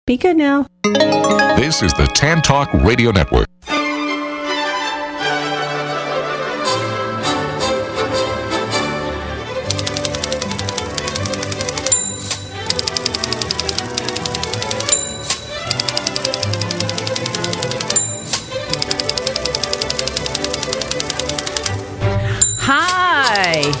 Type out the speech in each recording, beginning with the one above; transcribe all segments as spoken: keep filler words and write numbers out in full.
Be good now. This is the Tan Talk Radio Network. Hi.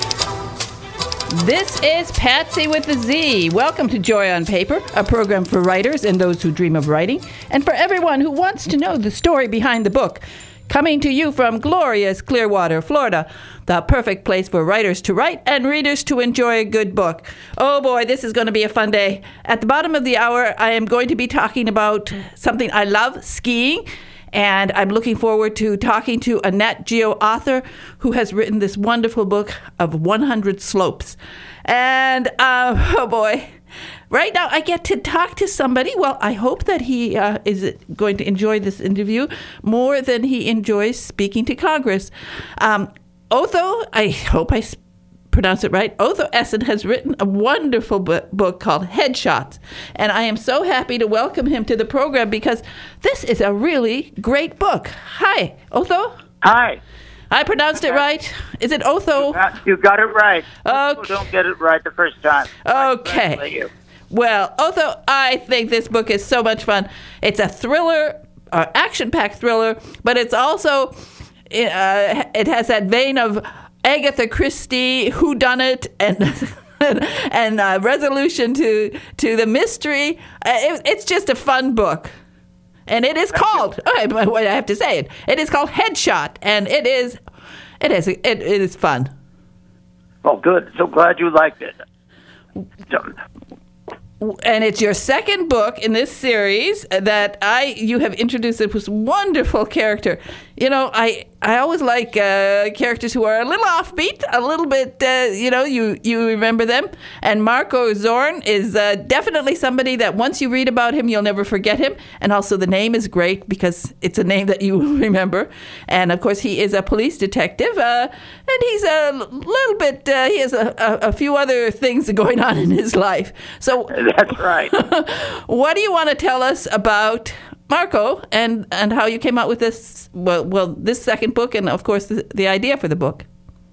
This is Patsy with a Z. Welcome to Joy on Paper, a program for writers and those who dream of writing, and for everyone who wants to know the story behind the book. Coming to you from glorious Clearwater, Florida, the perfect place for writers to write and readers to enjoy a good book. Oh boy, this is going to be a fun day. At the bottom of the hour, I am going to be talking about something I love, skiing. And I'm looking forward to talking to a Nat Geo author who has written this wonderful book of one hundred slopes. And, uh, oh boy, right now I get to talk to somebody. Well, I hope that he uh, is going to enjoy this interview more than he enjoys speaking to Congress. Um, Otho, I hope I pronounce it right, Otho Essen has written a wonderful bu- book called Headshots. And I am so happy to welcome him to the program because this is a really great book. Hi, Otho. Hi. I pronounced it right. Is it Otho? You got, you got it right. Okay. People don't get it right the first time. Okay. Well, Otho, I think this book is so much fun. It's a thriller, uh, action-packed thriller, but it's also, uh, it has that vein of Agatha Christie, whodunit, and and uh, resolution to to the mystery. Uh, it, it's just a fun book, and it is called. Oh, I have to say it. It is called Headshot, and it is it is it, it is fun. Oh, good. So glad you liked it. So, and it's your second book in this series that I you have introduced this wonderful character. You know, I I always like uh, characters who are a little offbeat, a little bit, uh, you know, you, you remember them. And Marco Zorn is uh, definitely somebody that once you read about him, you'll never forget him. And also the name is great because it's a name that you remember. And, of course, he is a police detective. Uh, and he's a little bit, uh, he has a, a, a few other things going on in his life. So that's right. What do you want to tell us about Marco, and, and how you came out with this, well, well, this second book, and, of course, the, the idea for the book?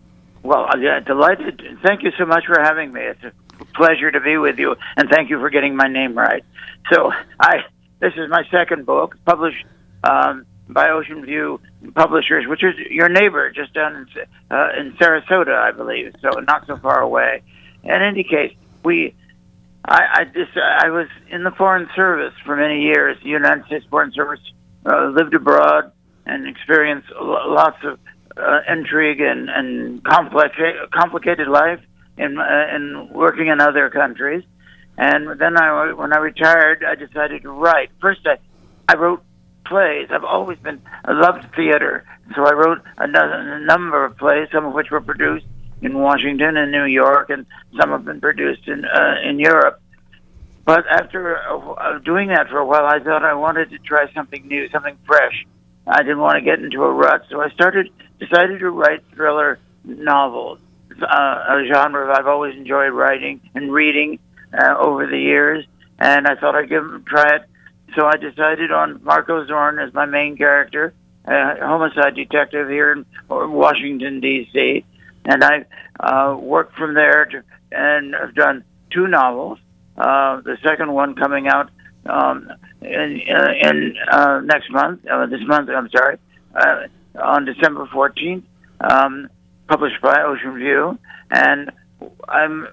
Well, yeah, delighted. Thank you so much for having me. It's a pleasure to be with you, and thank you for getting my name right. So, I this is my second book, published um, by Ocean View Publishers, which is your neighbor just down in, uh, in Sarasota, I believe, so not so far away. In any case, we... I, I just I was in the Foreign Service for many years, the United States Foreign Service, uh, lived abroad and experienced lots of uh, intrigue and, and complex, complicated life in, uh, in working in other countries. And then I, when I retired, I decided to write. First, I, I wrote plays. I've always been, I loved theater. So I wrote a, a number of plays, some of which were produced in Washington and New York, and some have been produced in uh, in Europe. But after uh, doing that for a while, I thought I wanted to try something new, something fresh. I didn't want to get into a rut, so I started decided to write thriller novels, uh, a genre I've always enjoyed writing and reading uh, over the years, and I thought I'd give them a try it. So I decided on Marco Zorn as my main character, a homicide detective here in Washington, D C, and I uh, worked from there to, and I've done two novels. Uh, the second one coming out um, in, uh, in uh, next month, uh, this month, I'm sorry, uh, on December fourteenth, um, published by Ocean View, and I'm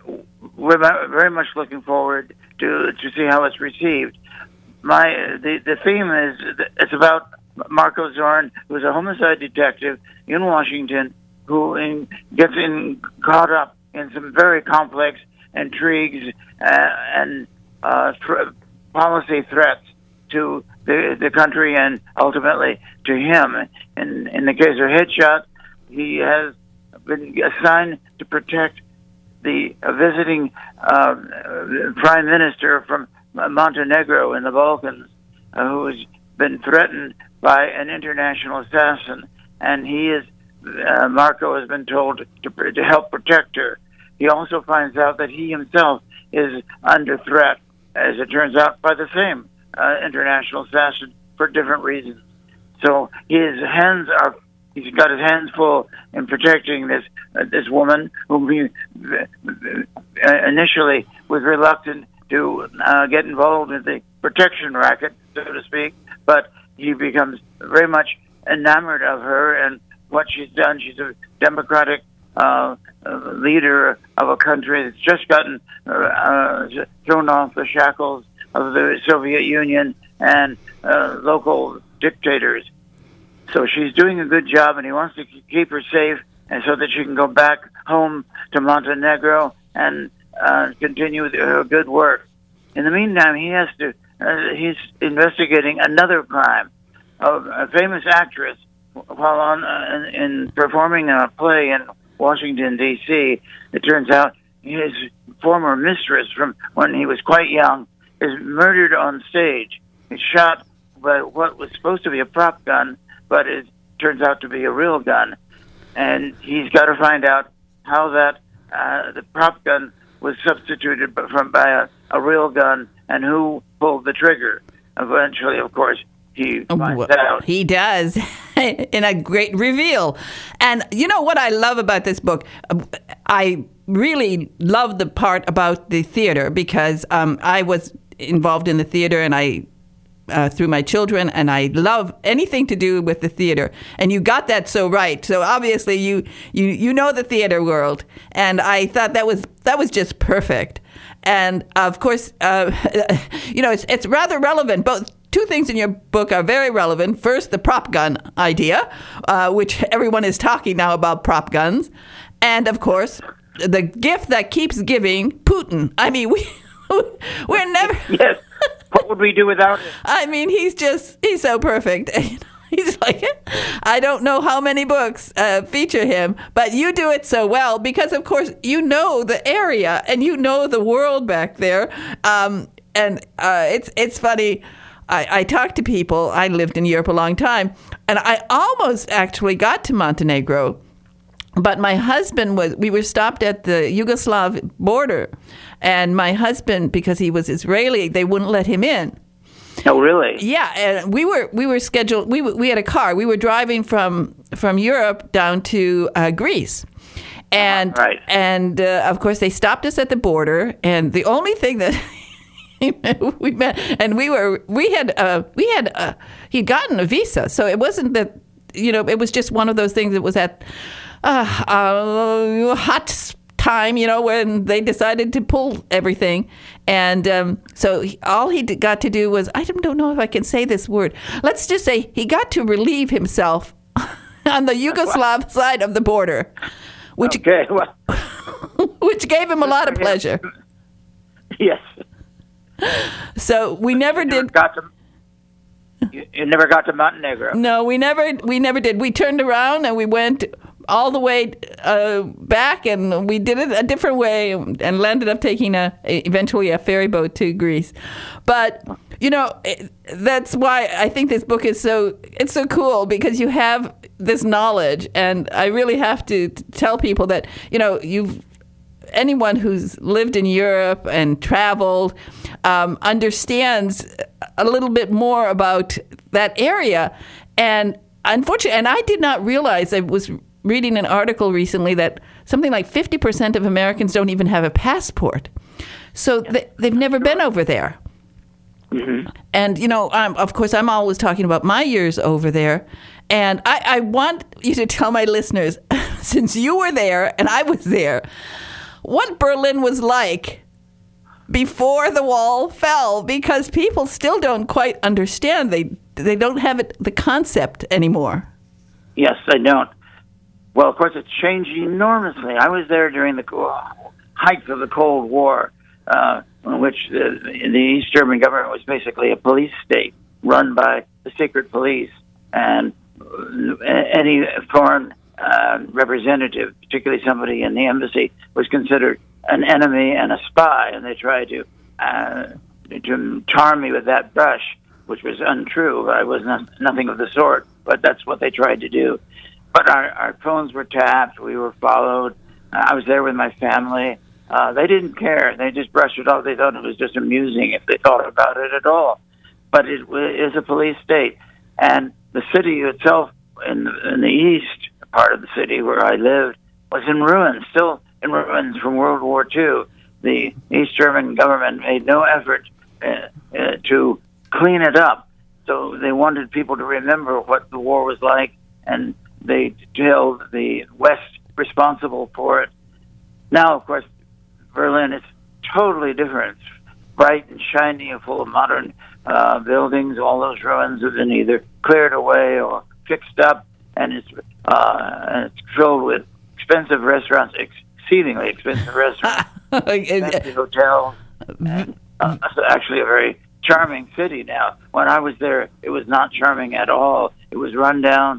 very much looking forward to to see how it's received. My the, the theme is it's about Marco Zorn, who's a homicide detective in Washington, who in, gets in caught up in some very complex intrigues uh, and uh, th- policy threats to the the country and ultimately to him. In in the case of Headshot, he has been assigned to protect the uh, visiting uh, prime minister from Montenegro in the Balkans, uh, who has been threatened by an international assassin, and he is uh, Marco has been told to to help protect her. He also finds out that he himself is under threat, as it turns out, by the same uh, international assassin for different reasons. So his hands are, he's got his hands full in protecting this uh, this woman whom he uh, initially was reluctant to uh, get involved in the protection racket, so to speak, but he becomes very much enamored of her and what she's done. She's a democratic uh, uh, leader of a country that's just gotten uh, uh, thrown off the shackles of the Soviet Union and uh, local dictators. So she's doing a good job, and he wants to keep her safe, and so that she can go back home to Montenegro and uh, continue with her good work. In the meantime, he has to. Uh, he's investigating another crime. of a famous actress, while on uh, in, in performing a play in Washington D C, it turns out his former mistress from when he was quite young is murdered on stage. He's shot by what was supposed to be a prop gun, but it turns out to be a real gun. And he's got to find out how that uh, the prop gun was substituted from by a, a real gun and who pulled the trigger. Eventually, of course, he finds well, out. He does, in a great reveal. And you know what I love about this book? I really love the part about the theater because um, I was involved in the theater and I Uh, through my children, and I love anything to do with the theater. And you got that so right. So obviously you you you know the theater world, and I thought that was that was just perfect. And of course, uh, you know, it's it's rather relevant. Both two things in your book are very relevant. First, the prop gun idea, uh, which everyone is talking now about prop guns, and of course, the gift that keeps giving, Putin. I mean, we we're never. Yes. What would we do without him? I mean, he's just, he's so perfect. He's like, I don't know how many books uh, feature him, but you do it so well because, of course, you know the area and you know the world back there. Um, and uh, it's it's funny. I, I talk to people. I lived in Europe a long time, and I almost actually got to Montenegro. But my husband was, we were stopped at the Yugoslav border. And my husband, because he was Israeli, they wouldn't let him in. Oh, really? Yeah. And we were we were scheduled, we we had a car. We were driving from, from Europe down to uh, Greece. And, uh, right. and uh, of course, they stopped us at the border. And the only thing that we met, and we were, we had, uh, we had, uh, he'd gotten a visa. So it wasn't that, you know, it was just one of those things that was at, Uh, uh, hot time, you know, when they decided to pull everything. And um, so he, all he d- got to do was, I don't, don't know if I can say this word. Let's just say he got to relieve himself on the Yugoslav side of the border, which, okay, well. which gave him a lot of pleasure. Yes. So we never you did. Never got to, you, you never got to Montenegro. No, we never, we never did. We turned around and we went all the way uh, back, and we did it a different way, and landed up taking a eventually a ferry boat to Greece. But you know, it, that's why I think this book is so it's so cool because you have this knowledge, and I really have to tell people that you know you've anyone who's lived in Europe and traveled um, understands a little bit more about that area, and unfortunately, and I did not realize I was. reading an article recently that something like fifty percent of Americans don't even have a passport. So they, they've never been over there. Mm-hmm. And, you know, I'm, of course, I'm always talking about my years over there. And I, I want you to tell my listeners, since you were there and I was there, what Berlin was like before the wall fell, because people still don't quite understand. They, they don't have it, the concept anymore. Yes, they don't. Well, of course, it's changed enormously. I was there during the height of the Cold War, uh, in which the, the East German government was basically a police state run by the secret police, and any foreign uh, representative, particularly somebody in the embassy, was considered an enemy and a spy, and they tried to uh, to tar me with that brush, which was untrue. I was not, nothing of the sort, but that's what they tried to do. But our, our phones were tapped. We were followed. Uh, I was there with my family. Uh, they didn't care. They just brushed it off. They thought it was just amusing if they thought about it at all. but it is a police state. And the city itself, in the, in the east part of the city where I lived, was in ruins, still in ruins from World War Two. The East German government made no effort uh, uh, to clean it up. So they wanted people to remember what the war was like, and they held the West responsible for it. Now, of course, Berlin is totally different. It's bright and shiny and full of modern uh, buildings. All those ruins have been either cleared away or fixed up, and it's, uh, and it's filled with expensive restaurants, exceedingly expensive restaurants, fancy hotels. And, uh, it's actually a very charming city now. When I was there, it was not charming at all. It was run down.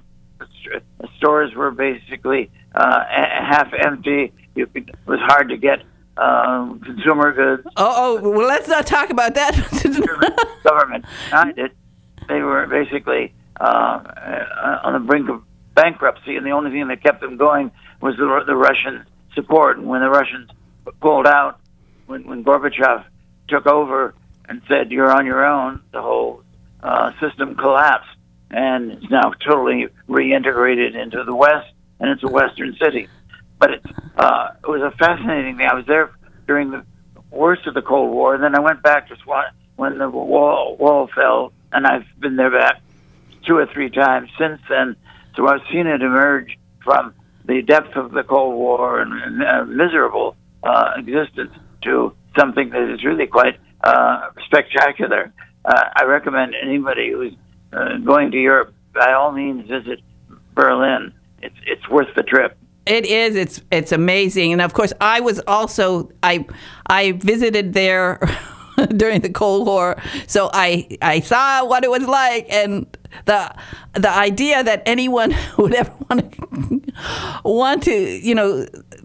The stores were basically uh, half empty. You could, it was hard to get um, consumer goods. Oh, oh, well, let's not talk about that. Government behind it. They were basically uh, on the brink of bankruptcy, and the only thing that kept them going was the, the Russian support. And when the Russians pulled out, when, when Gorbachev took over and said, "You're on your own," the whole uh, system collapsed, and it's now totally reintegrated into the West, and it's a Western city. But it, uh, it was a fascinating thing. I was there during the worst of the Cold War, and then I went back to Swan when the wall, wall fell, and I've been there back two or three times since then. So I've seen it emerge from the depth of the Cold War and, and uh, miserable uh, existence to something that is really quite uh, spectacular. Uh, I recommend anybody who's uh, going to Europe, by all means, visit Berlin. It's it's worth the trip. It is. It's it's amazing, and of course, I was also I I visited there during the Cold War, so I I saw what it was like, and the the idea that anyone would ever want to want to you know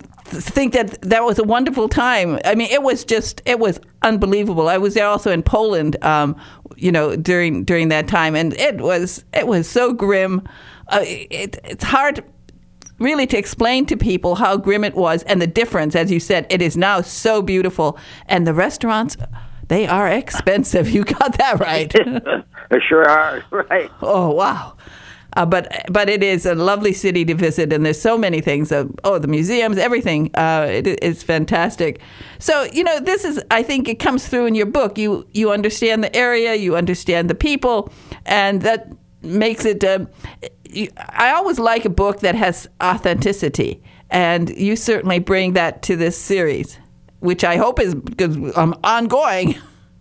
think that that was a wonderful time. I mean, it was just it was unbelievable. I was there also in Poland, um, you know, during during that time, and it was it was so grim. Uh, it, it's hard really to explain to people how grim it was and the difference. As you said, it is now so beautiful, and the restaurants, they are expensive. You got that right. They sure are, right. Oh, wow. Uh, but but it is a lovely city to visit, and there's so many things. Uh, oh, the museums, everything. Uh, it, it's fantastic. So, you know, this is, I think it comes through in your book. You, you understand the area, you understand the people, and that makes it... Uh, I always like a book that has authenticity, and you certainly bring that to this series, which I hope is because I'm ongoing.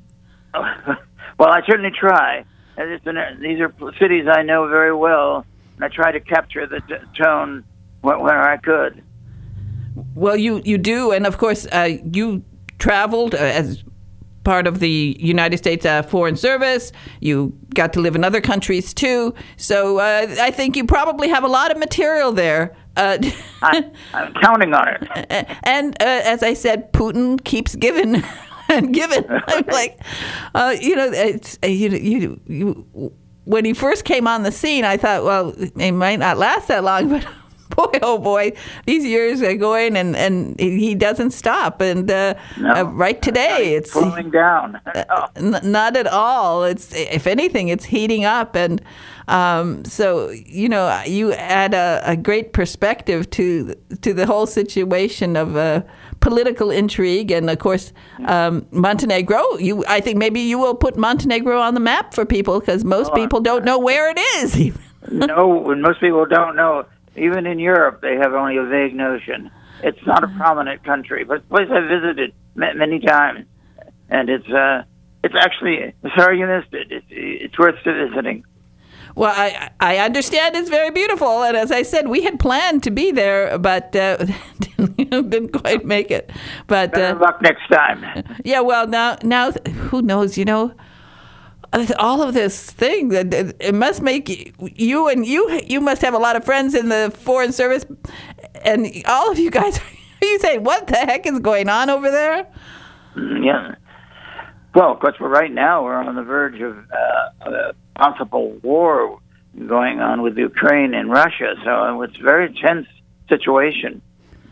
Well, I certainly try. These are cities I know very well, and I try to capture the t- tone where I could. Well, you, you do, and of course, uh, you traveled uh, as part of the United States uh, Foreign Service. You got to live in other countries too. So uh, I think you probably have a lot of material there. Uh, I, I'm counting on it. And uh, as I said, Putin keeps giving and giving. I'm like, uh, you know, it's, you, you, you, when he first came on the scene, I thought, well, it might not last that long, but boy, oh boy, these years are going, and, and he doesn't stop. And uh, no, uh, right today, it's cooling down. No. uh, n- not at all. It's, if anything, it's heating up. And um, so, you know, you add a, a great perspective to to the whole situation of uh, political intrigue. And of course, um, Montenegro. You, I think maybe you will put Montenegro on the map for people, because most oh, people don't know where it is. No, and most people don't know. Even in Europe, they have only a vague notion. It's not a prominent country, but it's a place I've visited many times, and it's uh, it's actually, sorry you missed it. It's, it's worth visiting. Well, I I understand it's very beautiful, and as I said, we had planned to be there, but uh, didn't quite make it. But better uh, luck next time. Yeah, well, now now who knows? You know, all of this thing, that it must make you and you you must have a lot of friends in the Foreign Service, and all of you guys are you saying, what the heck is going on over there? Yeah. Well, of course, we're right now we're on the verge of uh, a possible war going on with Ukraine and Russia, so it's a very tense situation.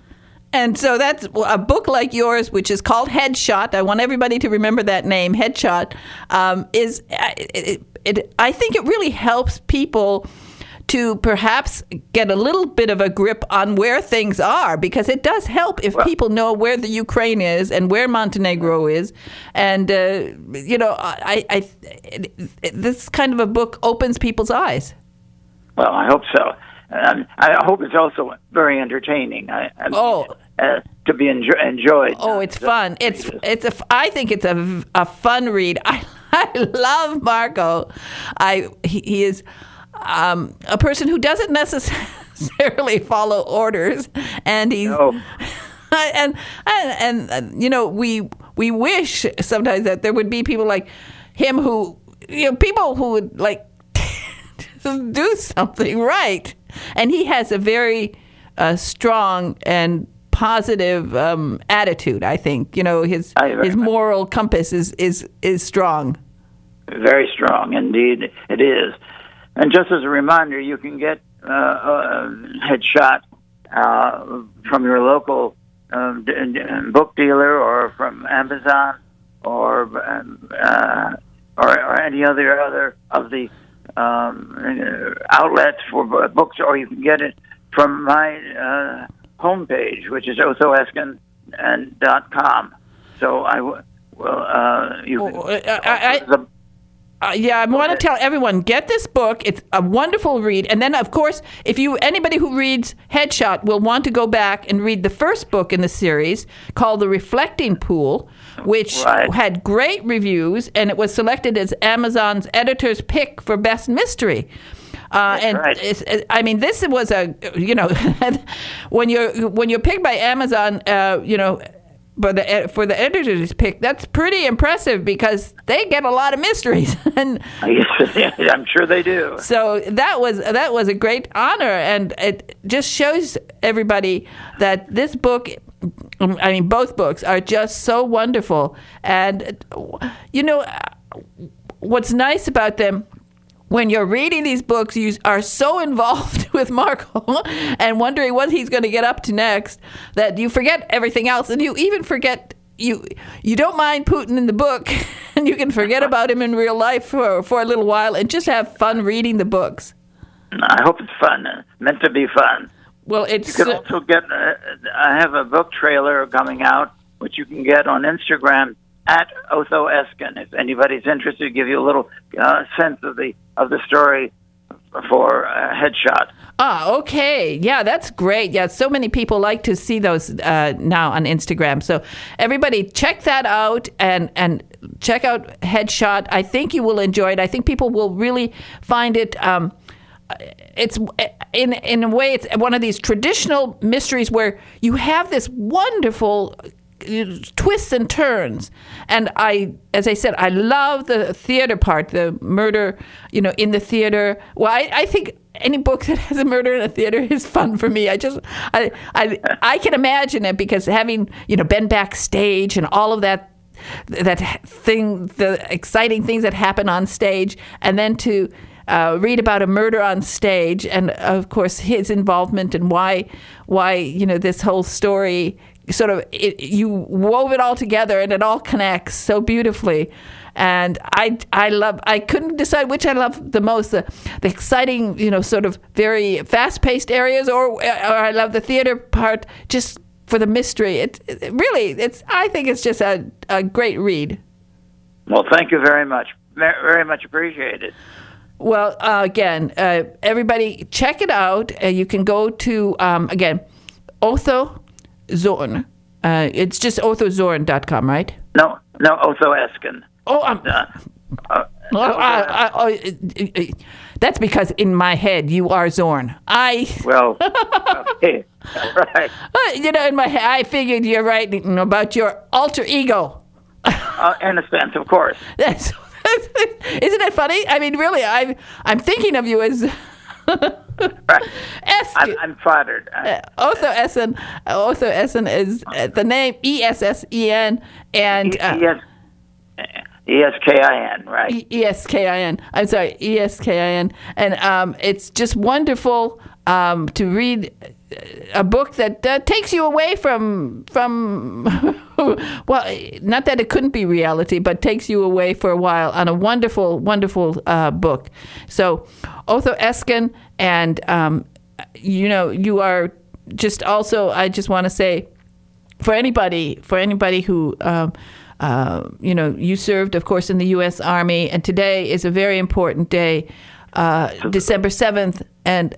And so that's a book like yours, which is called Headshot. I want everybody to remember that name, Headshot. Um, is it, it, I think it really helps people to perhaps get a little bit of a grip on where things are, because it does help if well, people know where the Ukraine is and where Montenegro is. And, uh, you know, I, I it, it, this kind of a book opens people's eyes. Well, I hope so. Um, I hope it's also very entertaining. I, I oh, mean, uh, to be enjo- enjoyed. Oh, it's fun. It's it's a. I think it's a, a fun read. I I love Marco. I he, he is um, a person who doesn't necessarily follow orders, and he's no. and, and and you know we we wish sometimes that there would be people like him who you know people who would like do something right. And he has a very uh, strong and positive um, attitude, I think. You know, his his moral compass is, is, is strong. Very strong, indeed, it is. And just as a reminder, you can get uh, a Headshot uh, from your local um, d- d- book dealer or from Amazon or um, uh, or, or any other other of the Um, outlets for books, or you can get it from my uh, homepage, which is otho eskin dot com. So I will, uh, you can, oh, I, I, uh, yeah, I want to tell everyone, get this book. It's a wonderful read. And then, of course, if you anybody who reads Headshot will want to go back and read the first book in the series called The Reflecting Pool, which right. had great reviews, and it was selected as Amazon's editor's pick for best mystery. Uh, and right. it's, it, I mean, this was a you know when you're when you're picked by Amazon, uh, you know. But the, for the editor's pick, that's pretty impressive because they get a lot of mysteries, and I'm sure they do. So that was that was a great honor, and it just shows everybody that this book, I mean, both books are just so wonderful. And you know, what's nice about them? When you're reading these books, you are so involved with Marco and wondering what he's going to get up to next that you forget everything else, and you even forget you you don't mind Putin in the book, and you can forget about him in real life for, for a little while and just have fun reading the books. I hope it's fun, meant to be fun. Well, it's you can also get. Uh, I have a book trailer coming out, which you can get on Instagram at Otho Eskin. If anybody's interested, give you a little uh, sense of the of the story for uh, Headshot. Ah, okay. Yeah, that's great. Yeah, so many people like to see those uh, now on Instagram. So everybody check that out and, and check out Headshot. I think you will enjoy it. I think people will really find it... Um, it's in in a way, it's one of these traditional mysteries where you have this wonderful twists and turns, and I, as I said, I love the theater part, the murder, you know, in the theater. Well, I, I think any book that has a murder in a theater is fun for me. I just, I, I, I can imagine it because having, you know, been backstage and all of that, that thing, the exciting things that happen on stage, and then to Uh, read about a murder on stage, and of course his involvement and why, why you know this whole story sort of it, you wove it all together and it all connects so beautifully. And I, I love. I couldn't decide which I love the most: the, the exciting, you know, sort of very fast-paced areas, or, or I love the theater part just for the mystery. It, it really, it's. I think it's just a, a great read. Well, thank you very much. Very much appreciated. Well, uh, again, uh, everybody check it out. Uh, you can go to, um, again, Otho Zorn. Uh, it's just otho zorn dot com, right? No, no, Otho Eskin. Oh, I'm... Uh, uh, oh, I, I, oh, uh, uh, that's because in my head you are Zorn. I... Well, okay, right. Uh, you know, in my head, I figured you're writing about your alter ego. uh, in a sense, of course. That's... Isn't it funny? I mean, really, I'm I'm thinking of you as right. I'm, I'm flattered. Uh, Otho Eskin. Uh, Otho Eskin is uh, the name E S S E N and uh, E S K I N, right? E S K I N. I'm sorry, E S K I N, and um, it's just wonderful um, to read a book that uh, takes you away from from well, not that it couldn't be reality, but takes you away for a while on a wonderful, wonderful uh, book. So, Otho Eskin, and um, you know, you are just also. I just want to say, for anybody, for anybody who. Um, Uh, you know, you served, of course, in the U S Army, and today is a very important day, uh, December seventh, and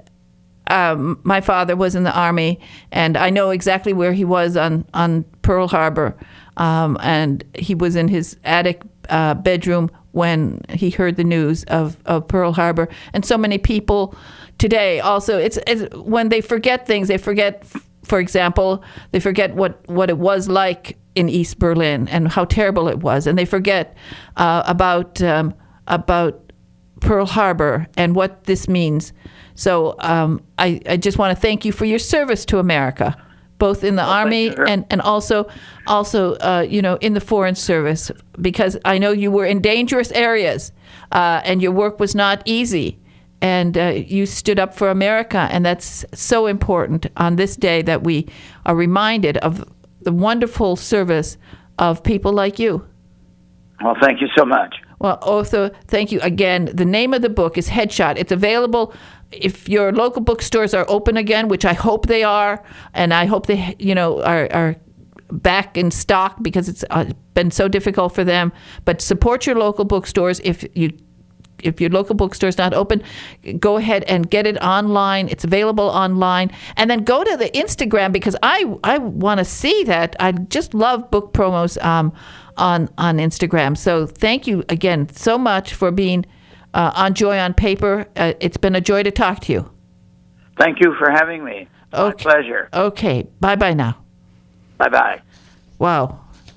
um, my father was in the Army, and I know exactly where he was on, on Pearl Harbor, um, and he was in his attic uh, bedroom when he heard the news of, of Pearl Harbor, and so many people today also, it's, it's when they forget things, they forget, for example, they forget what, what it was like in East Berlin and how terrible it was, and they forget uh, about um, about Pearl Harbor and what this means. So um, I, I just want to thank you for your service to America, both in the well, Army and, and also also uh, you know, in the Foreign Service, because I know you were in dangerous areas uh, and your work was not easy. And uh, you stood up for America, and that's so important on this day that we are reminded of the wonderful service of people like you. Well, thank you so much. Well, Otho, thank you again. The name of the book is Headshot. It's available if your local bookstores are open again, which I hope they are, and I hope they, you know, are, are back in stock because it's uh, been so difficult for them. But support your local bookstores. If you If your local bookstore is not open, go ahead and get it online. It's available online. And then go to the Instagram, because I I want to see that. I just love book promos um, on, on Instagram. So thank you again so much for being uh, on Joy on Paper. Uh, it's been a joy to talk to you. Thank you for having me. Okay. My pleasure. Okay. Bye-bye now. Bye-bye. Wow.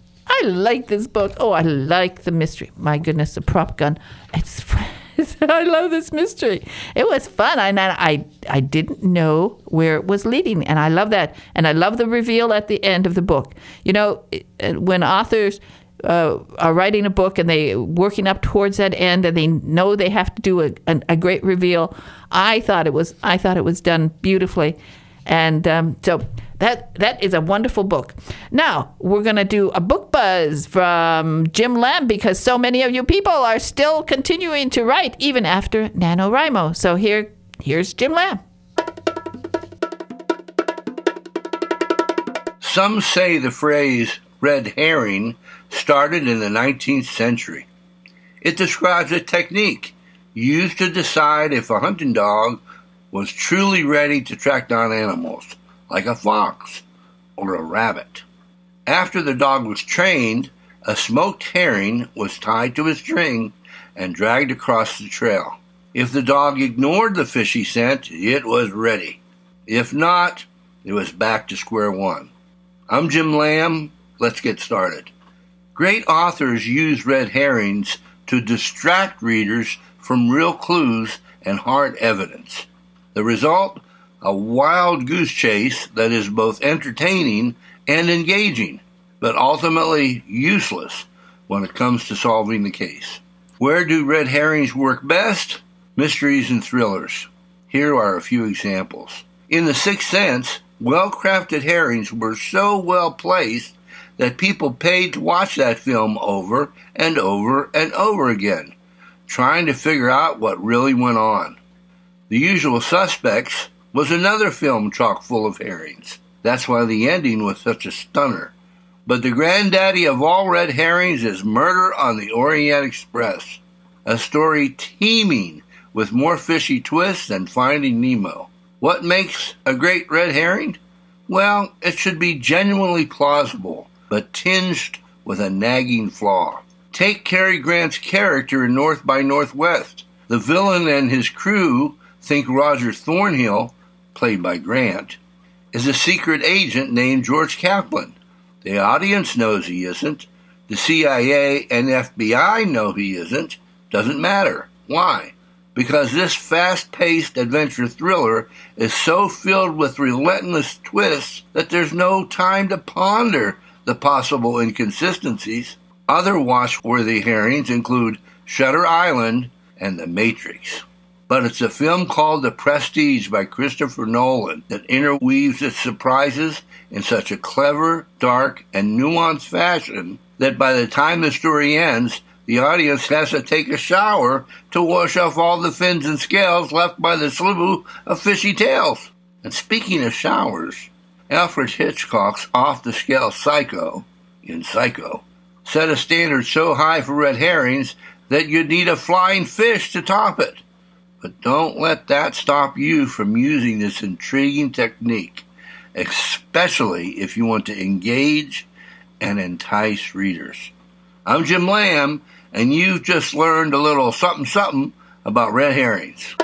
I like this book. Oh, I like the mystery. My goodness, the prop gun. It's I love this mystery. It was fun. I, I I didn't know where it was leading, and I love that. And I love the reveal at the end of the book. You know, when authors uh, are writing a book and they working up towards that end, and they know they have to do a, a, a great reveal, I thought it was I thought it was done beautifully, and um, so. That that is a wonderful book. Now, we're going to do a book buzz from Jim Lamb, because so many of you people are still continuing to write even after NaNoWriMo. So here, here's Jim Lamb. Some say the phrase red herring started in the nineteenth century. It describes a technique used to decide if a hunting dog was truly ready to track down animals, like a fox or a rabbit. After the dog was trained, a smoked herring was tied to a string and dragged across the trail. If the dog ignored the fishy scent, it was ready. If not, it was back to square one. I'm Jim Lamb. Let's get started. Great authors use red herrings to distract readers from real clues and hard evidence. The result? A wild goose chase that is both entertaining and engaging, but ultimately useless when it comes to solving the case. Where do red herrings work best? Mysteries and thrillers. Here are a few examples. In The Sixth Sense, well-crafted herrings were so well placed that people paid to watch that film over and over and over again, trying to figure out what really went on. The Usual Suspects was another film chock full of herrings. That's why the ending was such a stunner. But the granddaddy of all red herrings is Murder on the Orient Express, a story teeming with more fishy twists than Finding Nemo. What makes a great red herring? Well, it should be genuinely plausible, but tinged with a nagging flaw. Take Cary Grant's character in North by Northwest. The villain and his crew think Roger Thornhill, played by Grant, is a secret agent named George Kaplan. The audience knows he isn't. The C I A and F B I know he isn't. Doesn't matter. Why? Because this fast-paced adventure thriller is so filled with relentless twists that there's no time to ponder the possible inconsistencies. Other watch-worthy herrings include Shutter Island and The Matrix. but it's a film called The Prestige by Christopher Nolan that interweaves its surprises in such a clever, dark, and nuanced fashion that by the time the story ends, the audience has to take a shower to wash off all the fins and scales left by the slew of fishy tails. And speaking of showers, Alfred Hitchcock's off-the-scale Psycho, in Psycho, set a standard so high for red herrings that you'd need a flying fish to top it. But don't let that stop you from using this intriguing technique, especially if you want to engage and entice readers. I'm Jim Lamb, and you've just learned a little something-something about red herrings.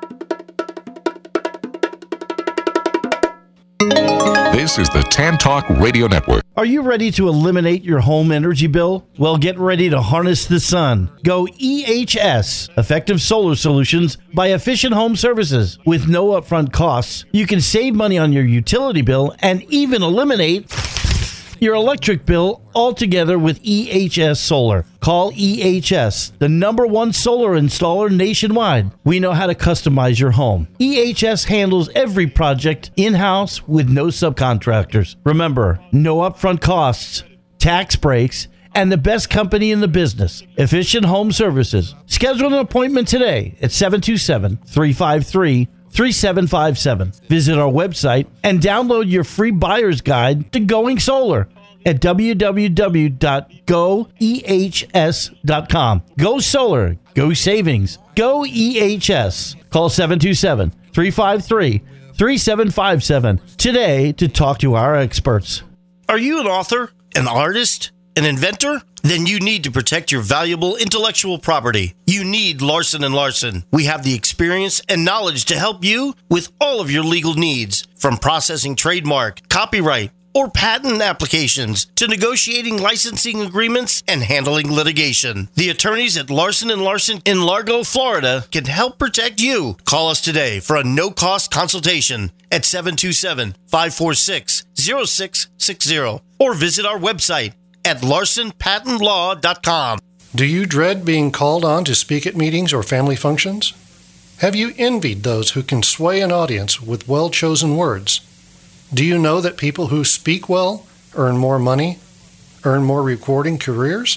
This is the Tan Talk Radio Network. Are you ready to eliminate your home energy bill? Well, get ready to harness the sun. Go E H S, Effective Solar Solutions by Efficient Home Services. With no upfront costs, you can save money on your utility bill and even eliminate your electric bill altogether with E H S Solar. Call E H S, the number one solar installer nationwide. We know how to customize your home. E H S handles every project in-house with no subcontractors. Remember, no upfront costs, tax breaks, and the best company in the business, Efficient Home Services. Schedule an appointment today at seven two seven, three five three, three seven five seven. Visit our website and download your free buyer's guide to going solar at w w w dot go e h s dot com. Go solar, go savings, go E H S. Call seven two seven, three five three, three seven five seven today to talk to our experts. Are you an author, an artist, an inventor? Then you need to protect your valuable intellectual property. You need Larson and Larson. We have the experience and knowledge to help you with all of your legal needs, from processing trademark, copyright, or patent applications to negotiating licensing agreements and handling litigation. The attorneys at Larson and Larson in Largo, Florida can help protect you. Call us today for a no-cost consultation at seven two seven, five four six, zero six six zero or visit our website at larson patent law dot com. Do you dread being called on to speak at meetings or family functions? Have you envied those who can sway an audience with well-chosen words? Do you know that people who speak well earn more money, earn more rewarding careers?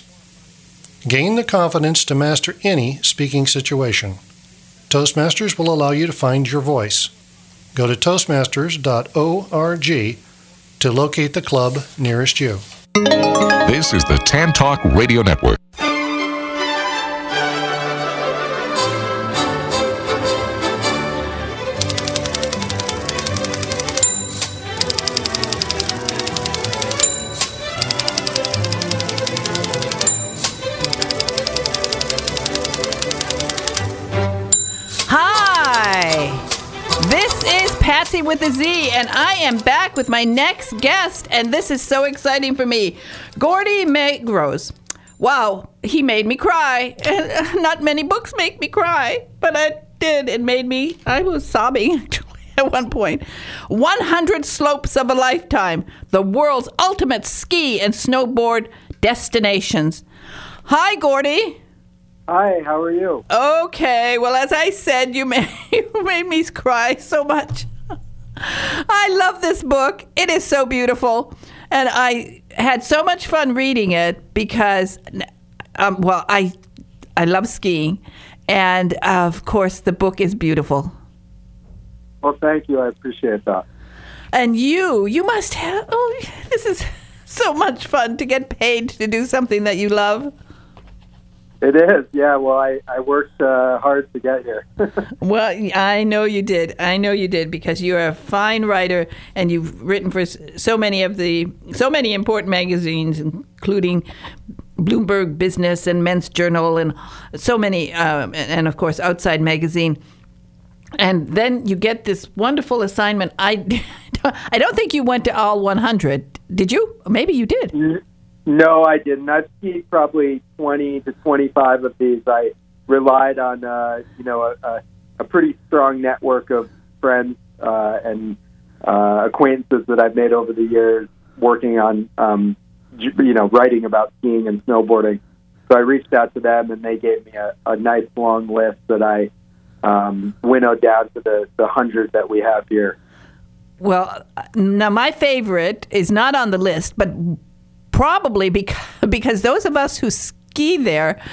Gain the confidence to master any speaking situation. Toastmasters will allow you to find your voice. Go to toastmasters dot org to locate the club nearest you. This is the Tan Talk Radio Network. Patsy with a Z, and I am back with my next guest, and this is so exciting for me. Gordy Magros. Wow, he made me cry. Not many books make me cry, but I did. It made me, I was sobbing actually at one point. one hundred Slopes of a Lifetime, the world's ultimate ski and snowboard destinations. Hi, Gordy. Hi, how are you? Okay, well, as I said, you made, you made me cry so much. I love this book. It is so beautiful. And I had so much fun reading it because, um, well, I I love skiing. And, uh, of course, the book is beautiful. Well, thank you. I appreciate that. And you, you must have, oh, this is so much fun to get paid to do something that you love. It is, yeah. Well, I, I worked uh, hard to get here. Well, I know you did. I know you did because you're a fine writer and you've written for so many of the, so many important magazines, including Bloomberg Business and Men's Journal and so many, um, and of course, Outside Magazine. And then you get this wonderful assignment. I, I don't think you went to all one hundred. Did you? Maybe you did. No, I didn't. I've skied probably twenty to twenty-five of these. I relied on, uh, you know, a, a, a pretty strong network of friends uh, and uh, acquaintances that I've made over the years working on, um, you know, writing about skiing and snowboarding. So I reached out to them, and they gave me a, a nice long list that I um, winnowed down to the, the hundred that we have here. Well, now my favorite is not on the list, but probably because, because those of us who ski there,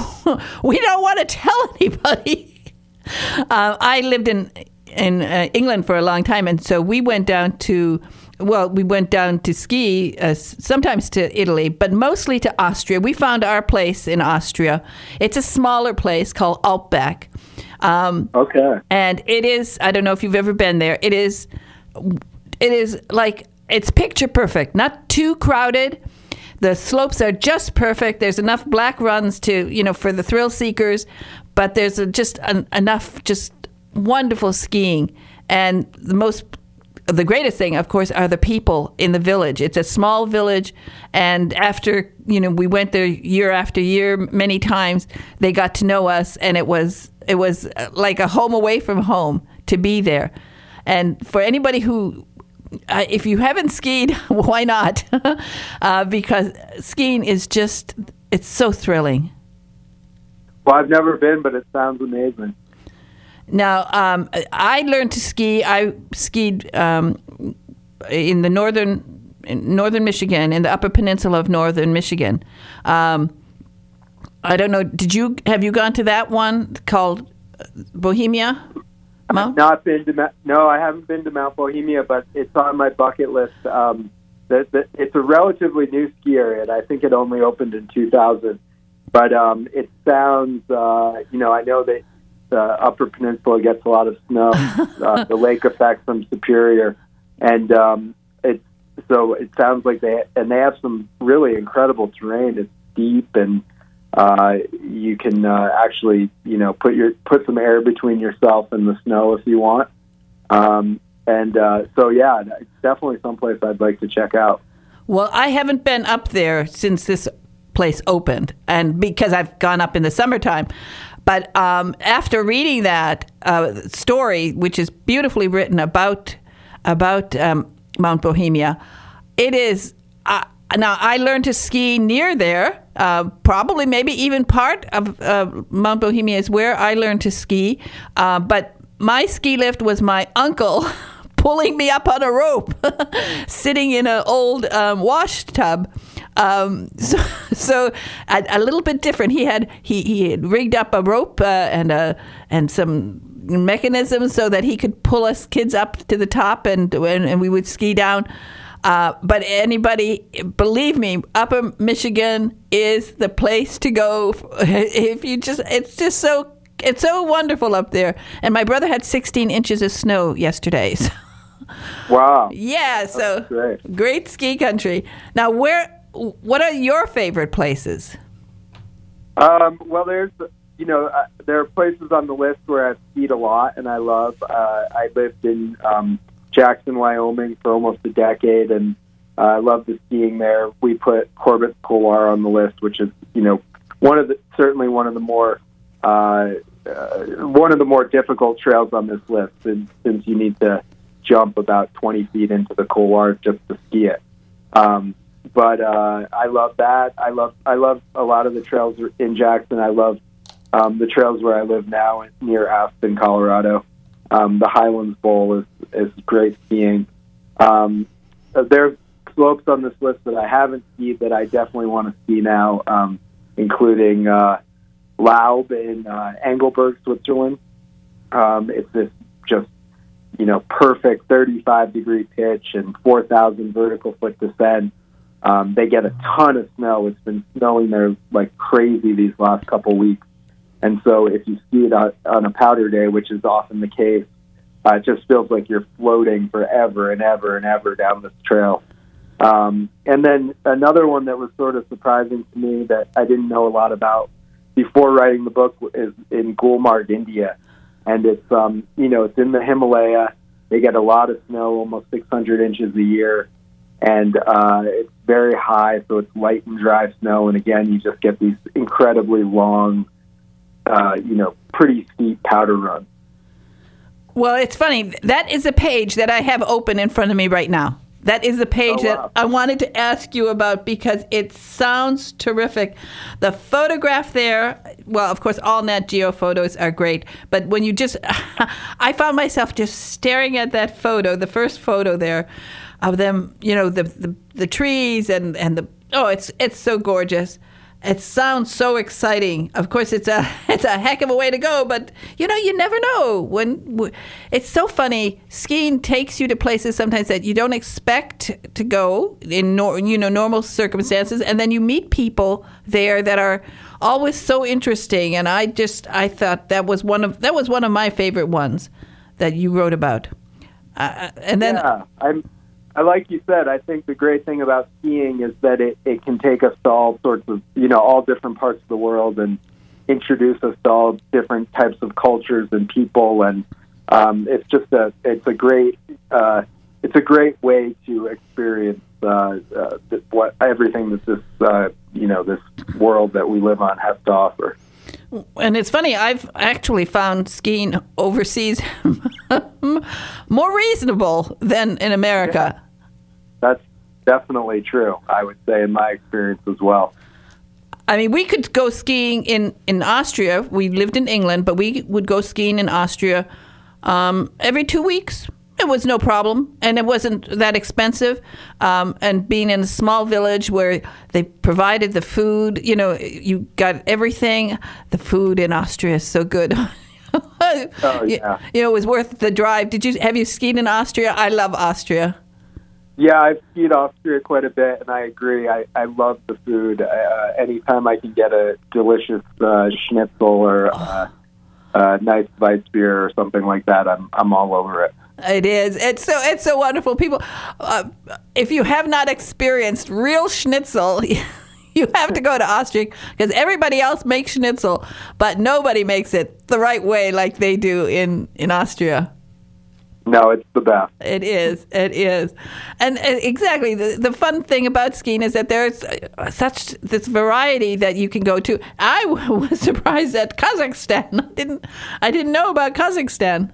we don't want to tell anybody. Uh, I lived in in uh, England for a long time, and so we went down to, well, we went down to ski, uh, sometimes to Italy, but mostly to Austria. We found our place in Austria. It's a smaller place called Alpbach. Um, okay. And it is, I don't know if you've ever been there, it is, it is like, it's picture perfect, not too crowded. The slopes are just perfect. There's enough black runs to, you know, for the thrill seekers, but there's a, just an, enough just wonderful skiing. And the most, the greatest thing, of course, are the people in the village. It's a small village, and after, you know, we went there year after year many times, they got to know us, and it was it was like a home away from home to be there. And for anybody who, uh, if you haven't skied, why not? uh, because skiing is just, it's so thrilling. Well, I've never been, but it sounds amazing. Now, um, I learned to ski. I skied um, in the northern in northern Michigan, in the Upper Peninsula of northern Michigan. Um, I don't know. Did you have you gone to that one called Bohemia? I've not been to no, I haven't been to Mount Bohemia, but it's on my bucket list. Um, the, the, it's a relatively new ski area, and I think it only opened in two thousand. But um, it sounds, uh, you know, I know that the Upper Peninsula gets a lot of snow. uh, the lake effect from Superior, and um, it's so it sounds like they and they have some really incredible terrain. It's steep, and uh, you can uh, actually, you know, put your put some air between yourself and the snow if you want. Um, and uh, so, yeah, it's definitely someplace I'd like to check out. Well, I haven't been up there since this place opened, and because I've gone up in the summertime. But um, after reading that uh, story, which is beautifully written about about um, Mount Bohemia, it is uh, now I learned to ski near there. Uh, probably, maybe even part of uh, Mount Bohemia is where I learned to ski. Uh, but my ski lift was my uncle pulling me up on a rope, sitting in an old um, wash tub. Um, so, so a, a little bit different. He had he, he had rigged up a rope uh, and a and some mechanisms so that he could pull us kids up to the top, and and, and we would ski down. Uh, but anybody, believe me, Upper Michigan is the place to go. If you just, it's just so it's so wonderful up there. And my brother had sixteen inches of snow yesterday. So. Wow. Yeah. So great. great ski country. Now, where? What are your favorite places? Um, well, there's, you know, uh, there are places on the list where I've skied a lot and I love. Uh, I lived in um, Jackson, Wyoming for almost a decade, and uh, I love the skiing there. We put Corbett's Couloir on the list, which is, you know, one of the certainly one of the more uh, uh, one of the more difficult trails on this list, since, since you need to jump about twenty feet into the couloir just to ski it. Um, But uh, I love that. I love I love a lot of the trails in Jackson. I love um, the trails where I live now near Aspen, Colorado. Um, the Highlands Bowl is, is great skiing. Um, there are slopes on this list that I haven't skied that I definitely want to ski now, um, including uh, Laub in uh, Engelberg, Switzerland. Um, it's this just, you know, perfect thirty-five degree pitch and four thousand vertical foot descent. Um, they get a ton of snow. It's been snowing there like crazy these last couple weeks. And so if you ski it on, on a powder day, which is often the case, uh, it just feels like you're floating forever and ever and ever down this trail. Um, and then another one that was sort of surprising to me that I didn't know a lot about before writing the book is in Gulmarg, India. And it's, um, you know, it's in the Himalaya. They get a lot of snow, almost six hundred inches a year. And uh, it's very high, so it's light and dry snow. And again, you just get these incredibly long, uh, you know, pretty steep powder runs. Well, it's funny. That is a page that I have open in front of me right now. That is the page Oh, that wow. I wanted to ask you about because it sounds terrific. The photograph there, well, of course, all Nat Geo photos are great, but when you just, I found myself just staring at that photo, the first photo there of them, you know, the the, the trees and, and the, oh, it's it's so gorgeous. It sounds so exciting. Of course, it's a it's a heck of a way to go, but you know, you never know. When it's so funny, skiing takes you to places sometimes that you don't expect to go in nor, you know normal circumstances, and then you meet people there that are always so interesting. And I just I thought that was one of that was one of my favorite ones that you wrote about. Uh, and then yeah, I'm. I like you said, I think the great thing about skiing is that it, it can take us to all sorts of, you know, all different parts of the world and introduce us to all different types of cultures and people. And um, it's just a, it's a great, uh, it's a great way to experience uh, uh, what everything that this, uh, you know, this world that we live on has to offer. And it's funny, I've actually found skiing overseas more reasonable than in America. Yeah. That's definitely true, I would say, in my experience as well. I mean, we could go skiing in, in Austria. We lived in England, but we would go skiing in Austria um, every two weeks. It was no problem, and it wasn't that expensive. Um, and being in a small village where they provided the food, you know, you got everything. The food in Austria is so good. Oh, yeah. You know, it was worth the drive. Did you have you skied in Austria? I love Austria. Yeah, I've skied Austria quite a bit, and I agree. I, I love the food. Uh, anytime I can get a delicious uh, schnitzel or uh, a nice Weissbier or something like that, I'm I'm all over it. It is. It's so it's so wonderful. People, uh, if you have not experienced real schnitzel, you have to go to Austria because everybody else makes schnitzel, but nobody makes it the right way like they do in, in Austria. No, it's the best. It is. It is. And, and exactly, the, the fun thing about skiing is that there's such this variety that you can go to. I was surprised at Kazakhstan. I didn't I didn't know about Kazakhstan.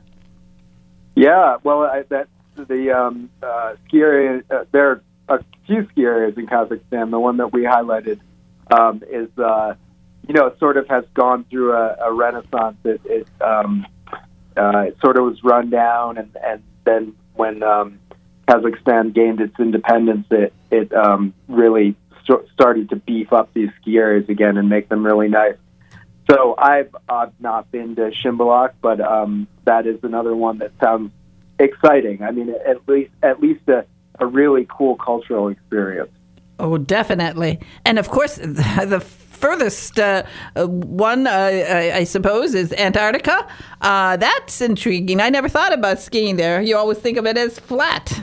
Yeah, well, I, that the um, uh, ski area, uh, there are a few ski areas in Kazakhstan. The one that we highlighted um, is, uh, you know, it sort of has gone through a, a renaissance. It, it, um, uh, it sort of was run down, and, and then when um, Kazakhstan gained its independence, it, it um, really st- started to beef up these ski areas again and make them really nice. So I've, I've not been to Shimbolak, but um, that is another one that sounds exciting. I mean, at least at least a, a really cool cultural experience. Oh, definitely. And of course, the, the furthest uh, one, uh, I, I suppose, is Antarctica. Uh, that's intriguing. I never thought about skiing there. You always think of it as flat.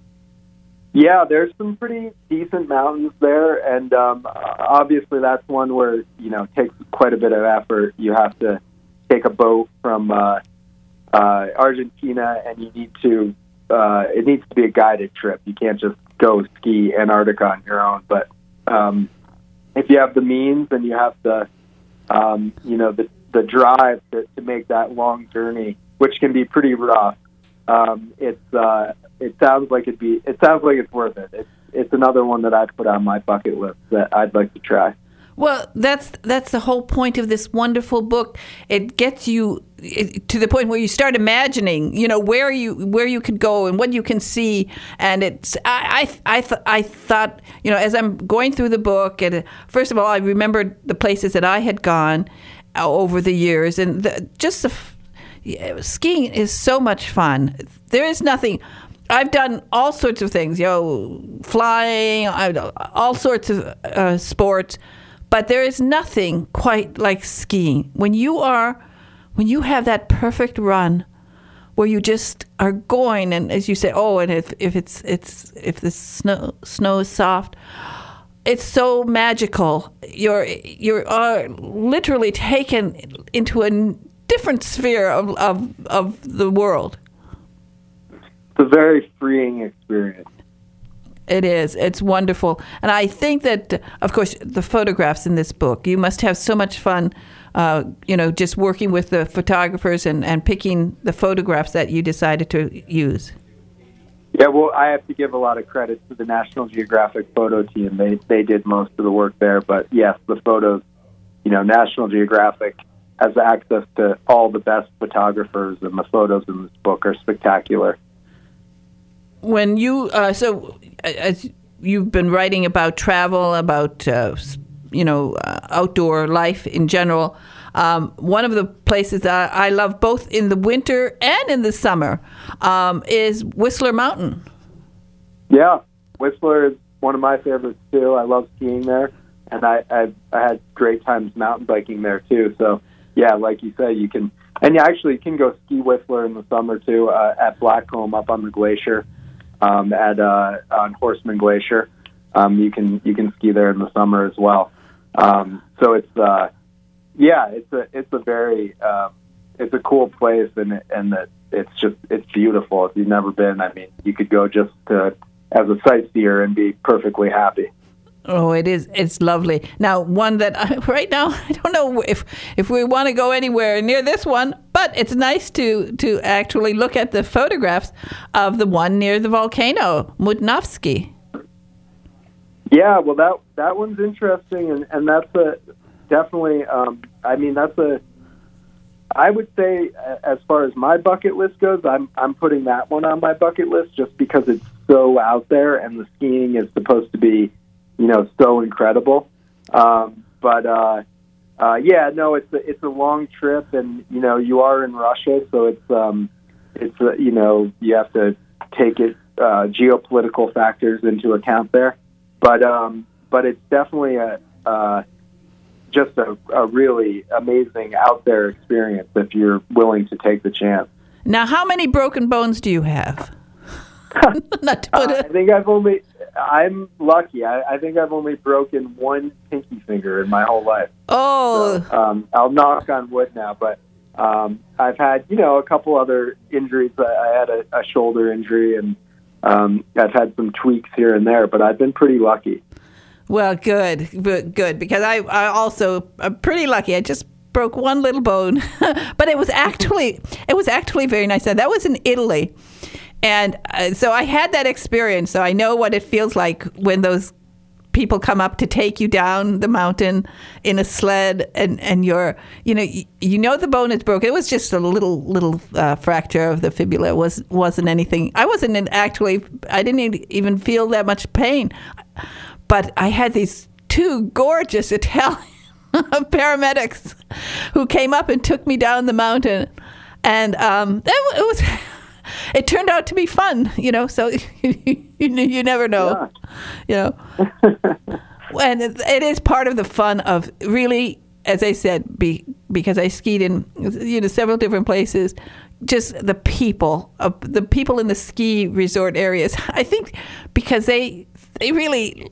Yeah, there's some pretty decent mountains there, and um, obviously that's one where, you know, it takes quite a bit of effort. You have to take a boat from uh, uh, Argentina, and you need to, uh, it needs to be a guided trip. You can't just go ski Antarctica on your own. But um, if you have the means and you have the, um, you know, the, the drive to, to make that long journey, which can be pretty rough, um, it's, uh, it sounds like it'd be. It sounds like it's worth it. It's it's another one that I'd put on my bucket list that I'd like to try. Well, that's that's the whole point of this wonderful book. It gets you to the point where you start imagining, you know, where you where you could go and what you can see. And it's I I I, th- I thought, you know, as I'm going through the book, and first of all, I remembered the places that I had gone over the years, and the, just the yeah, skiing is so much fun. There is nothing. I've done all sorts of things, you know, flying, all sorts of uh, sports, but there is nothing quite like skiing. When you are, when you have that perfect run, where you just are going, and as you say, oh, and if if it's it's if the snow snow is soft, it's so magical. You're you're uh, literally taken into a different sphere of of, of the world. It's a very freeing experience. It is. It's wonderful. And I think that, of course, the photographs in this book, you must have so much fun, uh, you know, just working with the photographers and, and picking the photographs that you decided to use. Yeah, well, I have to give a lot of credit to the National Geographic photo team. They they did most of the work there. But yes, the photos, you know, National Geographic has access to all the best photographers, and the photos in this book are spectacular. When you, uh, so as you've been writing about travel, about, uh, you know, uh, outdoor life in general, um, one of the places that I love both in the winter and in the summer um, is Whistler Mountain. Yeah, Whistler is one of my favorites too. I love skiing there, and I I've, I had great times mountain biking there too. So yeah, like you say, you can, and you actually can go ski Whistler in the summer too, uh, at Blackcomb up on the glacier, um, at uh, on Horseman Glacier. Um, you can you can ski there in the summer as well. Um, so it's uh, yeah, it's a it's a very uh, it's a cool place, and and that it's just it's beautiful. If you've never been, I mean, you could go just to, as a sightseer and be perfectly happy. Oh, it is. It's lovely. Now, one that I, right now, I don't know if if we want to go anywhere near this one, but it's nice to, to actually look at the photographs of the one near the volcano, Mutnavsky. Yeah, well, that that one's interesting, and, and that's a definitely, um, I mean, that's a, I would say, as far as my bucket list goes, I'm I'm putting that one on my bucket list just because it's so out there, and the skiing is supposed to be, you know, so incredible. Um, but, uh, uh, yeah, no, it's a, it's a long trip, and, you know, you are in Russia, so it's, um, it's uh, you know, you have to take it, uh, geopolitical factors into account there. But, um, but it's definitely a, uh, just a, a really amazing out there experience if you're willing to take the chance. Now, how many broken bones do you have? Not to put uh, it. I think I've only, I'm lucky. I, I think I've only broken one pinky finger in my whole life. Oh. So, um, I'll knock on wood now, but um, I've had, you know, a couple other injuries. I, I had a, a shoulder injury, and um, I've had some tweaks here and there, but I've been pretty lucky. Well, good, good, good, because I, I also am pretty lucky. I just broke one little bone, but it was actually, it was actually very nice. That was in Italy. And uh, so I had that experience, so I know what it feels like when those people come up to take you down the mountain in a sled, and, and you're, you know, you, you know the bone is broken. It was just a little little uh, fracture of the fibula. It was, wasn't anything. I wasn't in actually, I didn't even feel that much pain. But I had these two gorgeous Italian paramedics who came up and took me down the mountain. And um, it, it was... It turned out to be fun, you know, so you, you never know, yeah. you know. And it, it is part of the fun of really, as I said, be, because I skied in, you know, several different places, just the people, uh, the people in the ski resort areas. I think because they they really,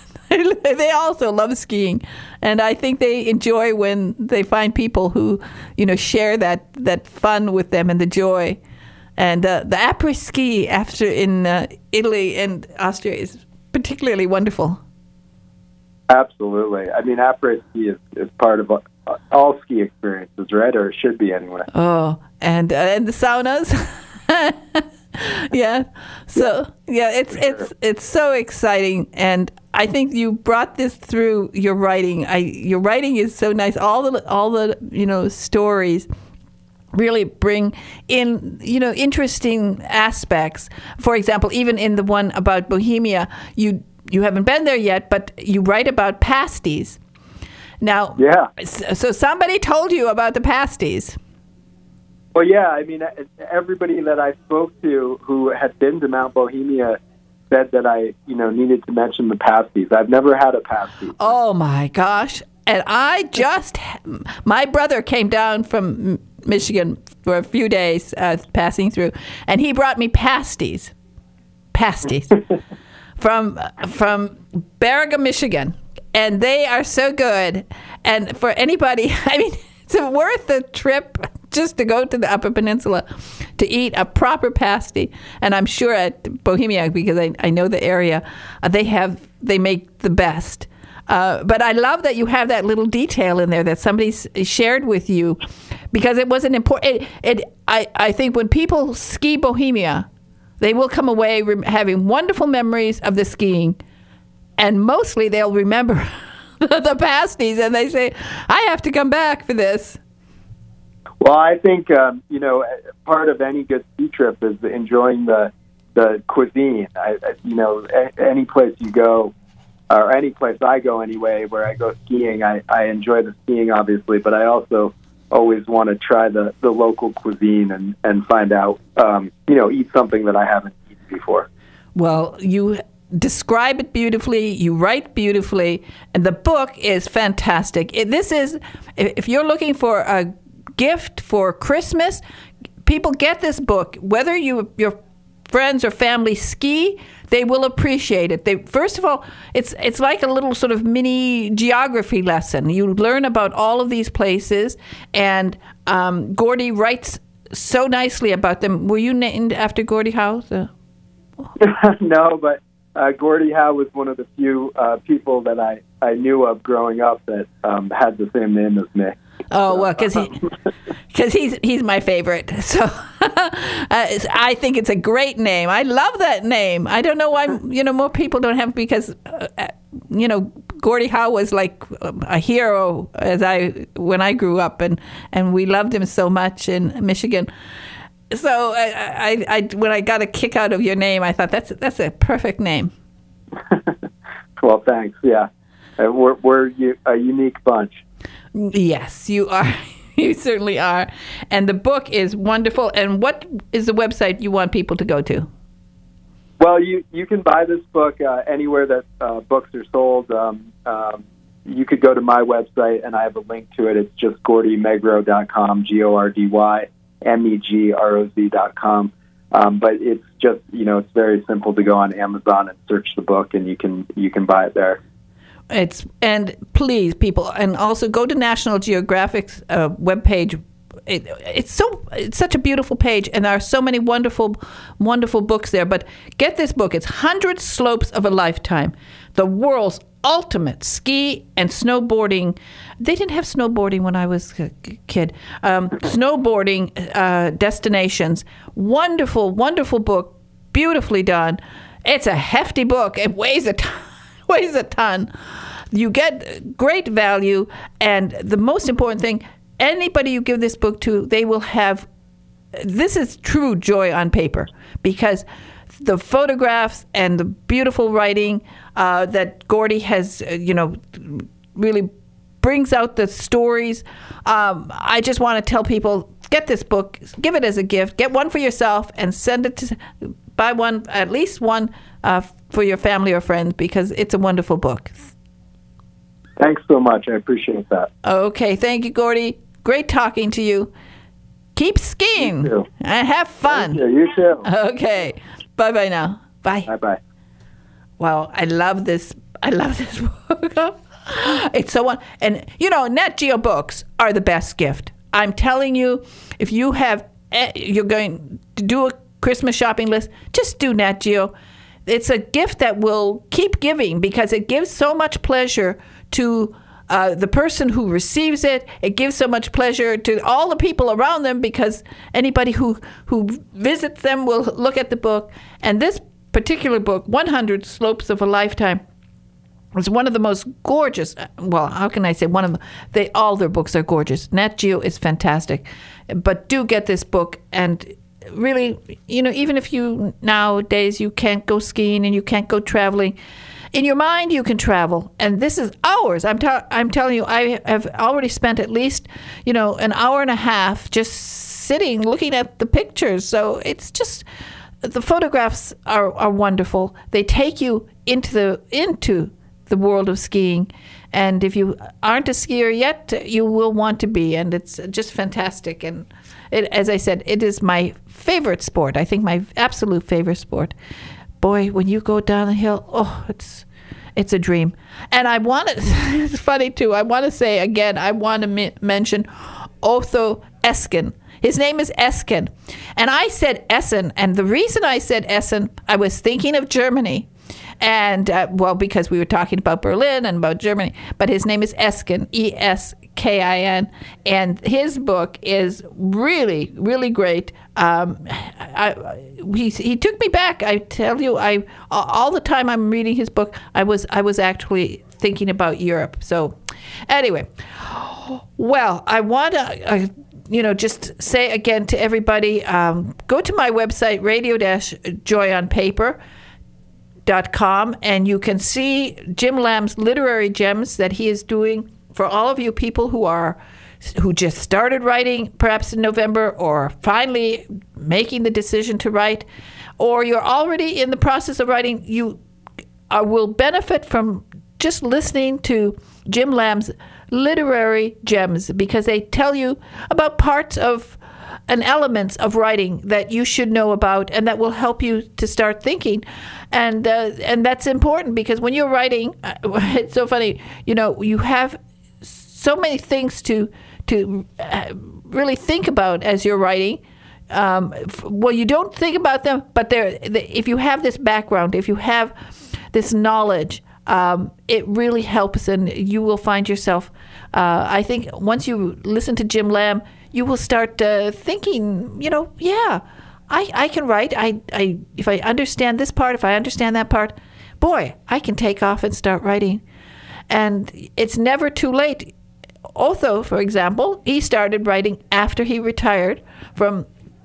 they also love skiing. And I think they enjoy when they find people who, you know, share that, that fun with them and the joy. And uh, the après-ski after in uh, Italy and Austria is particularly wonderful. Absolutely. I mean, après-ski is, is part of uh, all ski experiences, right? Or it should be anyway. Oh, and uh, and the saunas. yeah. So yeah, it's sure. it's it's so exciting, and I think you brought this through your writing. I your writing is so nice. All the all the you know stories really bring in, you know, interesting aspects. For example, even in the one about Bohemia, you you haven't been there yet, but you write about pasties. Now, yeah. So somebody told you about the pasties. Well, yeah. I mean, everybody that I spoke to who had been to Mount Bohemia said that I, you know, needed to mention the pasties. I've never had a pasty. Oh my gosh! And I just, my brother came down from Michigan for a few days, uh, passing through, and he brought me pasties, pasties from from Baraga, Michigan, and they are so good. And for anybody, I mean, it's worth the trip just to go to the Upper Peninsula to eat a proper pasty. And I'm sure at Bohemia, because I, I know the area, uh, they have they make the best. Uh, but I love that you have that little detail in there that somebody shared with you, because it was an important. It, it I I think when people ski Bohemia, they will come away re- having wonderful memories of the skiing, and mostly they'll remember the pasties, and they say, I have to come back for this. Well, I think, um, you know, part of any good ski trip is enjoying the the cuisine. I, I, you know, a, any place you go, or any place I go anyway, where I go skiing, I, I enjoy the skiing, obviously, but I also always want to try the, the local cuisine and, and find out, um, you know, eat something that I haven't eaten before. Well, you describe it beautifully, you write beautifully, and the book is fantastic. It, this is, if you're looking for a gift for Christmas, people get this book. Whether you your friends or family ski, they will appreciate it. They first of all, it's it's like a little sort of mini geography lesson. You learn about all of these places, and um, Gordie writes so nicely about them. Were you named after Gordie Howe? The... No, but uh, Gordie Howe was one of the few uh, people that I, I knew of growing up that um, had the same name as me. Oh, well, because he, cause he's he's my favorite. So uh, I think it's a great name. I love that name. I don't know why, you know, more people don't have, because, uh, you know, Gordie Howe was like a hero as I when I grew up, and, and we loved him so much in Michigan. So I, I, I when I got a kick out of your name, I thought that's that's a perfect name. Well, thanks. Yeah, uh, we're we're a unique bunch. Yes, you are. You certainly are. And the book is wonderful. And what is the website you want people to go to? Well, you, you can buy this book uh, anywhere that uh, books are sold. Um, um, you could go to my website, and I have a link to it. It's just gordy megro dot com, G O R D Y M E G R O Z dot com. Um, but it's just, you know, it's very simple to go on Amazon and search the book, and you can you can buy it there. It's and please, people, and also go to National Geographic's uh, webpage. It, it's so it's such a beautiful page, and there are so many wonderful, wonderful books there. But get this book; it's one hundred Slopes of a Lifetime, the world's ultimate ski and snowboarding. They didn't have snowboarding when I was a kid. Um, snowboarding uh, destinations. Wonderful, wonderful book, beautifully done. It's a hefty book. It weighs a ton. weighs a ton. You get great value, and the most important thing, anybody you give this book to, they will have, this is true joy on paper, because the photographs and the beautiful writing uh, that Gordie has, uh, you know, really brings out the stories. Um, I just want to tell people, get this book, give it as a gift, get one for yourself, and send it to, buy one, at least one uh, for your family or friends, because it's a wonderful book. Thanks so much. I appreciate that. Okay. Thank you, Gordie. Great talking to you. Keep skiing. You too. And have fun. Thank you. You too. Okay. Bye-bye now. Bye. Bye-bye. Wow. I love this. I love this book. It's so one. And, you know, Nat Geo books are the best gift. I'm telling you, if you have, you're going to do a Christmas shopping list, just do Nat Geo. It's a gift that will keep giving, because it gives so much pleasure to uh, the person who receives it. It gives so much pleasure to all the people around them, because anybody who, who visits them will look at the book. And this particular book, one hundred Slopes of a Lifetime, was one of the most gorgeous. Well, how can I say one of them? They, all their books are gorgeous. Nat Geo is fantastic. But do get this book, and really, you know, even if you nowadays you can't go skiing and you can't go traveling, in your mind you can travel. And this is hours. I'm ta- I'm telling you, I have already spent at least, you know, an hour and a half just sitting looking at the pictures. So it's just, the photographs are, are wonderful. They take you into the into the world of skiing. And if you aren't a skier yet, you will want to be. And it's just fantastic. And it, as I said, it is my favorite sport. I think my absolute favorite sport. Boy, when you go down the hill, oh, it's it's a dream. And I want to, it's funny too, I want to say again, I want to m- mention Otto Esken. His name is Esken. And I said Essen. And the reason I said Essen, I was thinking of Germany. And, uh, well, because we were talking about Berlin and about Germany. But his name is Esken, E S K I N. And his book is really, really great. Um, I he he took me back. I tell you, I all the time I'm reading his book, I was I was actually thinking about Europe. So, anyway, well, I want to. Uh, you know, just say again to everybody, um, go to my website, radio dash joy on paper dot com, and you can see Jim Lamb's literary gems that he is doing for all of you people who are who just started writing perhaps in November, or finally making the decision to write, or you're already in the process of writing. You uh, will benefit from just listening to Jim Lamb's literary gems, because they tell you about parts of and elements of writing that you should know about, and that will help you to start thinking. And uh, and that's important, because when you're writing, it's so funny, you know, you have so many things to to uh, really think about as you're writing. Um, well, you don't think about them, but they're, if you have this background, if you have this knowledge, Um, it really helps, and you will find yourself, uh, I think once you listen to Jim Lamb, you will start uh, thinking, you know, yeah, I, I can write. I, I if I understand this part, if I understand that part, boy, I can take off and start writing. And it's never too late. Otho, for example, he started writing after he retired from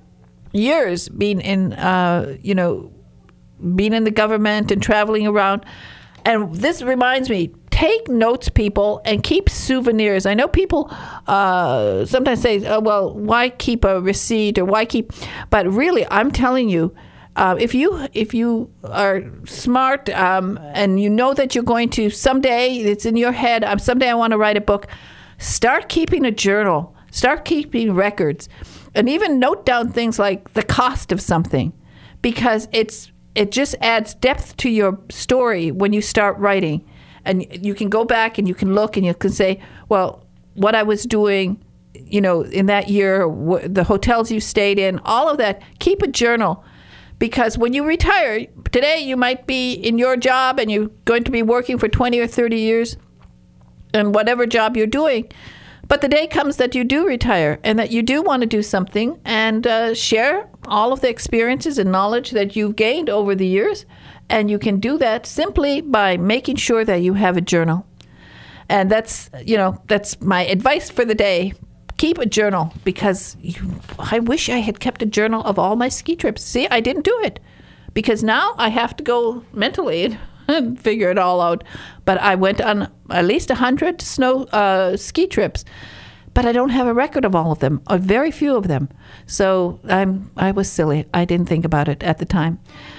years being in, uh, you know, being in the government and traveling around. And this reminds me, take notes, people, and keep souvenirs. I know people uh, sometimes say, oh, well, why keep a receipt, or why keep... But really, I'm telling you, uh, if you if you are smart um, and you know that you're going to someday, it's in your head, um, someday I want to write a book, start keeping a journal. Start keeping records. And even note down things like the cost of something, because it's... It just adds depth to your story when you start writing. And you can go back and you can look and you can say, well, what I was doing, you know, in that year, the hotels you stayed in, all of that. Keep a journal, because when you retire, today you might be in your job and you're going to be working for twenty or thirty years in whatever job you're doing. But the day comes that you do retire and that you do want to do something and uh, share all of the experiences and knowledge that you've gained over the years. And you can do that simply by making sure that you have a journal. And that's, you know, that's my advice for the day. Keep a journal, because you, I wish I had kept a journal of all my ski trips. See, I didn't do it, because now I have to go mentally and figure it all out. But I went on at least one hundred snow uh, ski trips, but I don't have a record of all of them, or very few of them. So I'm I was silly. I didn't think about it at the time.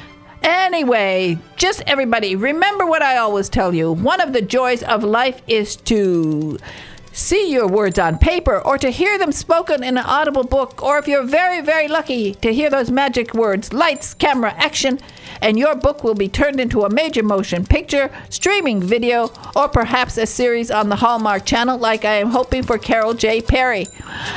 Anyway, just everybody, remember what I always tell you. One of the joys of life is to see your words on paper, or to hear them spoken in an audible book, or if you're very, very lucky to hear those magic words, lights, camera, action, and your book will be turned into a major motion picture, streaming video, or perhaps a series on the Hallmark Channel, like I am hoping for Carol J. Perry.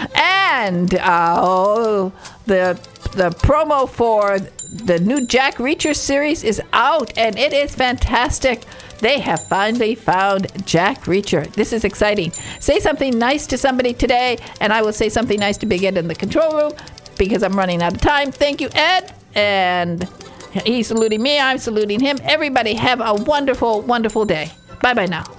And uh, oh, the the promo for the new Jack Reacher series is out, and it is fantastic. They have finally found Jack Reacher. This is exciting. Say something nice to somebody today, and I will say something nice to Big Ed in the control room, because I'm running out of time. Thank you, Ed. And he's saluting me. I'm saluting him. Everybody have a wonderful, wonderful day. Bye-bye now.